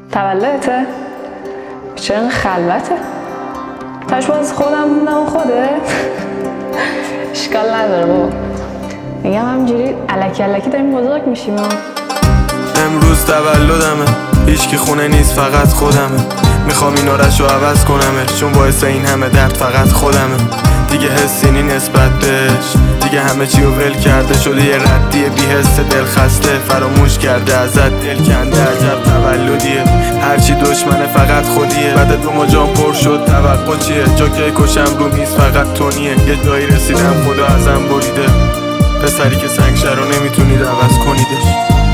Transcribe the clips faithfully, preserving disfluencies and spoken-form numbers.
تولدته؟ چه این خلوته؟ تاش باز خودم موندم خوده؟ اشکال نداره بابا. میگم همجوری الکی الکی داریم بزرگ میشیم. امروز تولدمه، هیچکی خونه نیست فقط خودمه. میخوام این آرش رو عوض کنمه، چون باعث این همه درد فقط خودمه. دیگه حسی نی نسبت بهش، دیگه همه چی رو ول کرده. شده یه ردیه بی حس دل خسته، فراموش کرده ازت دل کنده. عجب تولدیه، هرچی دشمنه فقط خودیه. بعد دو ما جام پر شد توقع چیه؟ جاکه کشم رو میز فقط تونیه. یه جایی رسیدم خدا ازم بریده، پسری که سنگ شر رو نمیتونید عوض کنیدش.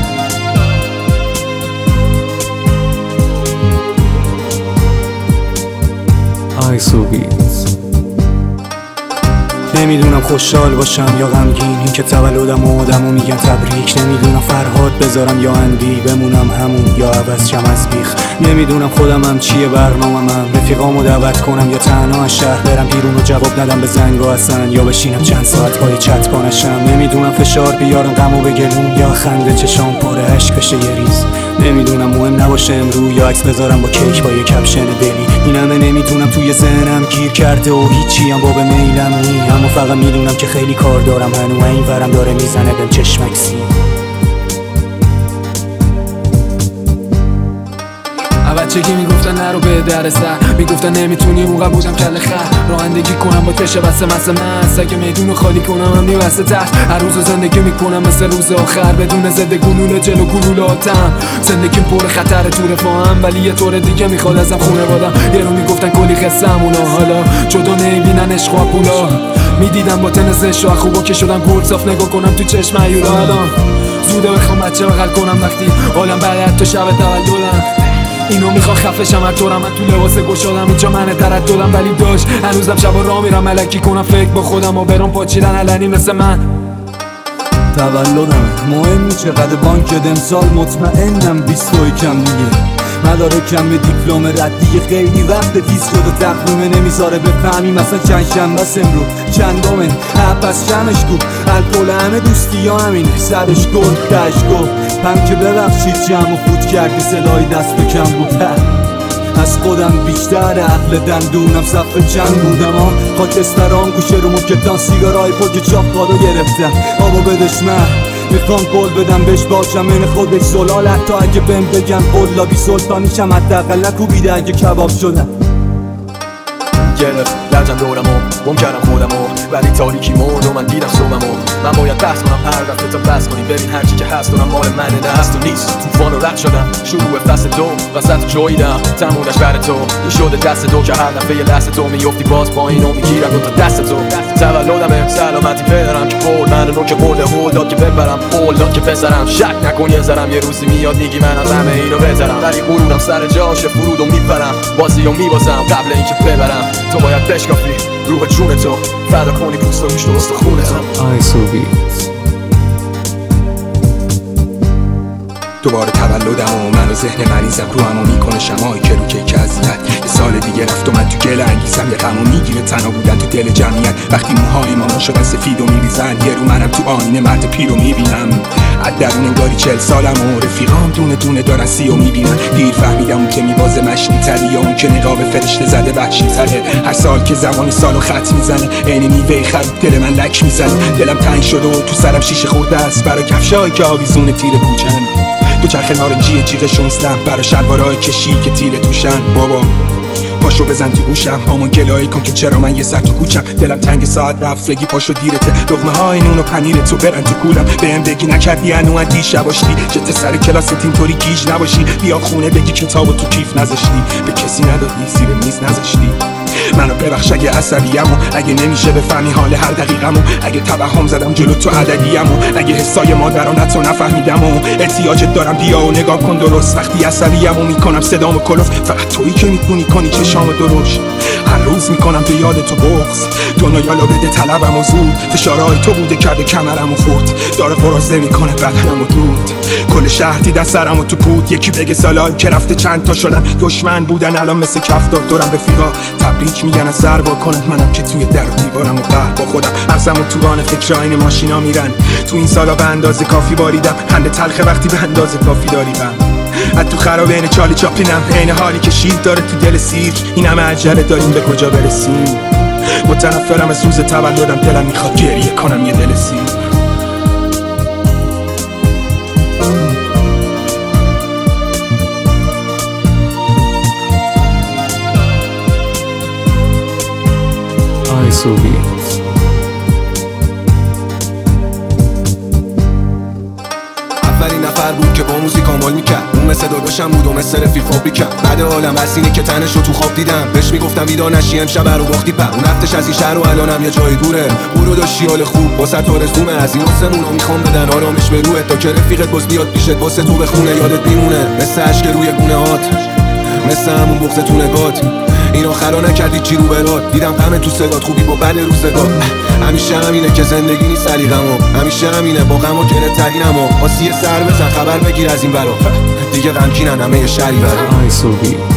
نمیدونم خوشحال باشم یا غمگین، این که تولدم و آدمو میگن تبریک. نمیدونم فرهاد بذارم یا اندی، بمونم همون یا عوض شم از بیخ. نمیدونم خودم هم چیه برنامه‌ام، رفیقامو دعوت کنم یا تنها از شهر برم بیرون و جواب ندم به زنگا اصلا، یا بشینم چند ساعت پای چت کنشم. نمیدونم فشار بیارم غمو بگلون، یا خنده چشام پر اشک بشه یه ریز. نمیدونم مهم نباشه امرو یا عکس بذارم با کیک با یه کپشن دلی. این همه نمیدونم توی ذهنم گیر کرده و هیچی هم باب میلم نی. اما فقط میدونم که خیلی کار دارم هنو، این ورم داره میزنه بهم چشمک سی. بچگی میگفتن نرو به در سر، میگفتن نمیتونی موقع بودم کل خر. رانندگی کنم با تشه بسه مثل من، اگه میدونو خالی کنم هم میبسته تحت. هر روز زندگی میکنم مثل روز آخر، بدون ضد گلوله جلو گلولاتم. زندگیم پر خطر تو رفاهم، ولی یه طور دیگه میخواد ازم خونه بادم. یه رو میگفتن کلی قصه اونا، حالا جدا نمیبینن عشق و پولا. میدیدم با تن زش و خوبا که شدم گل صاف نگاه کنم تو چشم عیولا. الان زوده بخوام بچه بغل کنم وقتی حالم بعد تو شب تولدم. اینو میخوام خفشم هر طورم، من تو لباس گشادم اینجا من درد دادم. ولی داشت هنوزم شبا راه میرم ملکی کنم فکر با خودم و برام پاچیدن علنی مثل من. تولدم مهم نی چقدر بانک امسال، مطمئنم بیست و یکم دیگه. مدارکم به دیپلم ردی خیلی وقت تیز شد و تقویمه نمیذاره بفهمی مثلا چند شنبه است امرو چندمه. پس جمعش کو الکل همه دوستی ها همین سرش گل تش گل هم که ببخشید جمع و فوت کردی صدای دست کم بود. از خودم بیشتر عقل دندونم صفحه چند بودم ها. خاکسترام گوشه رو مکتان سیگارای پاک چاپ کادو گرفتم. آبا بدش من میخوام قول بدم بهش باشم این خودش زلال. حتی اگه بهم بگم قلابی سلطانیشم حداقل نکوبیده اگه کباب شدم. گرفت لرزم دورمو گم کردم خودمو، ولی تاریکی مرد و من دیدم صبحمو. من باید بحث کنم هر دفعه تا بس کنی، ببین هرچی که هست دارم مال منه نه هست و نیست. توفان رو رد شدم شروع فصل دو وسط جویدم تمومش بر تو. این شده دست دو که هر دفعه یه لحظه تو میفتی باز پایین و میگیرم دو تا دست تو. تولدمه سلامتی پدرم که برد من رو که برده هول داد که ببرم قول داد که پسرم. شک نکن یه ذرم یه روزی میاد میگی من از همه اینو بذارم، ولی غرورم سر جاشه فرود و میپرم بازی و میبازم قبل اینکه ببرم. تو باید بشکافی روح جون تو فدا کنی پوست و گوشت و استخونه تو. دوباره تولدم و من و ذهن مریضم رو همو میکنه شمایی که رو که اذیت. یه سال دیگه رفت و من تو گل انگیزم، یه غمو میگیره تنها بودن تو دل جمعیت. وقتی موهای ماما شدن سفید و میریزن، یه رو منم تو آینه مرد پیر رو میبینم. از درون انگاری چل سالم و رفیقام دونه دونه دارن سی و میبینن. دیر فهمیدم اون که میبازه مشتی تری یا اون که نقاب فرشته زده وحشی تره. هر سال که زمان سالو خط میزنه عین میوه خرید دل من لک میزنه. دلم تنگ شده و تو سرم شیشه خورده است برای کفشایی که آویزون تیر کوچن. دو چرخ نارنجی جیغ شونستم برای شلوارای کشی که تیره توشن. بابا پاشو بزن تو گوشم همون گلایی کن که چرا من یه سر تو کوچم. دلم تنگ ساعت رفت بگی پاشو دیرته، لقمه های نون و پنیر تو برن تو کولم. بهم بگی نکردی هنو از دیشب باشی جت سر کلاست اینطوری گیج نباشی. بیا خونه بگی کتابو تو کیف نذاشتی، به کسی ندادی زیر میز نذاشتی. منو ببخش اگه عصبیمو، اگه نمیشه بفهمی حال هر دقیقمو. اگه توهم زدم جلو تو عددیمو، اگه حسای مادرانتو نفهمیدم و احتیاجت دارم بیا و نگاه کن درست. وقتی عصبیمو میکنم صدامو کلوف، فقط تویی که میتونی کنی چشامو درشت. هر روز میکنم به یاد تو بغض، دنیا یالا بده طلبمو زود. فشارهای تو بوده کرده کمرمو خورد، داره قرازه میکنه بدنمو دود. کل شهر دیدن سرمو تو پود، یکی بگه سالایی که رفته چند تا شدن دشمن بودن الان مثل کفتار دورم رفیقا تبریک میگن از سر با کنن. منم که توی در و دیوارم و قهر با خودم ارزم و تو ران فکر آین ماشینا میرن. تو این سالا به اندازه کافی باریدم، خنده تلخه وقتی به اندازه کافی داری غم. از تو خرابین چالی چاپلینم عین حالی که شیر داره تو دل سیر. این همه عجله داریم به کجا برسیم؟ متنفرم از روز تولدم، دلم میخواد گریه کنم یه دل سیر. آی سوبی اولین نفر بود که با موزیک آمال میکرد. اون مثل داداشم بود و مثل رفیق خواب میکرد. بعد عالم بس اینه که تنش رو تو خواب دیدم. بهش میگفتم بیدار نشی امشب رو باختی پر. اون رفتش از این شهر و الانم یه جای دوره. برو داشتی حال خوب واسه تو رزومه. از این واسمونا میخوام بدن آرامش به روحت تا که رفیقت باز بیاد پیشت واسه تو بخونه یادت میمونه. مثل اشک روی گونه هات، مثل همون بغض تو نگات. این آخرا نکردی چی رو برات. دیدم غم تو صدات، خوبی با بد روزگار. همیشه همینه که زندگی نیست سلیقمو. همیشه همینه با غم و گره ترینمو. آسیه سر بزن خبر بگیر از این برا. دیگه غمگینن همه شهری برا. آی سوبی